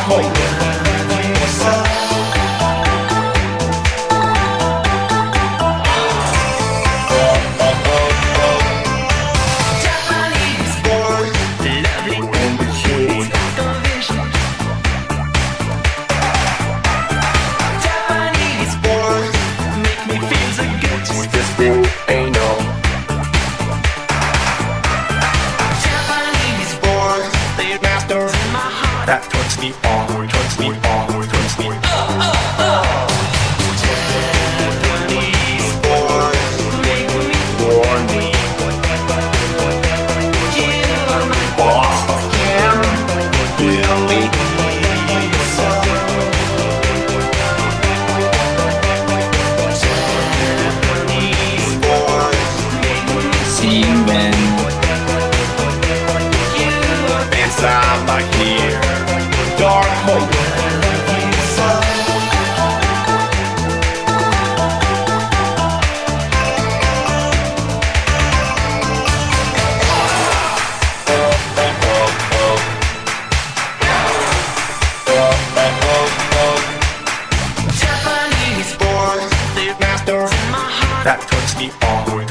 That turns me on, turns me on, turns me on. Japanese boys make me horny. You are my boss, yeah, Billy. Japanese boys make me semen. Inside my ear, dark hope. Japanese boys, they're masters in my heart. That turns me on.